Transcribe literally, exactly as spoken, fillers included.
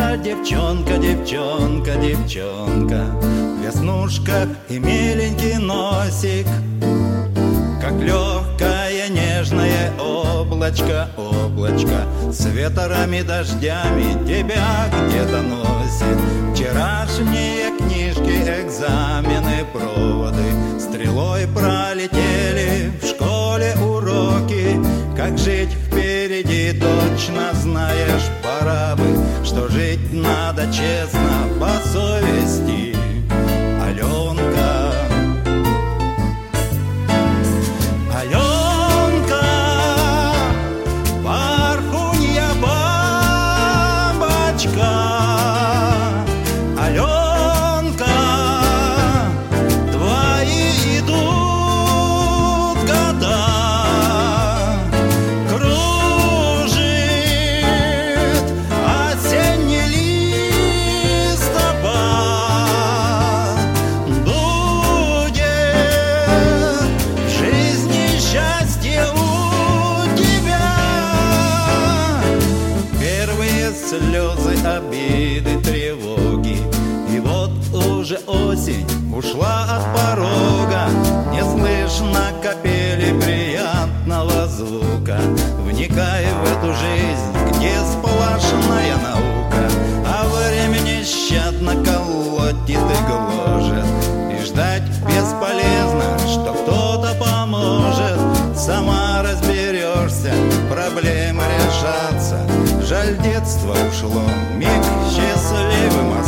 Девчонка, девчонка, девчонка, в веснушках и миленький носик, как легкое нежное облачко, облачко, с ветрами, дождями тебя где-то носит. Вчерашние книжки, экзамены, проводы стрелой пролетели, в школе уроки. Как жить впереди, точно знаешь, пора бы, что жить надо честно, по совести, Аленка. Аленка, порхунья бабочка, Аленка, твои идут года. Слезы, обиды, тревоги, и вот уже осень ушла от порога. Не слышно капели приятного звука, вникая в эту жизнь, где сплошная наука. А время нещадно колотит и гложет, и ждать бесполезно, что кто-то поможет. Сама разберешься, проблемы решатся. Жаль, детство ушло, миг счастливым остался.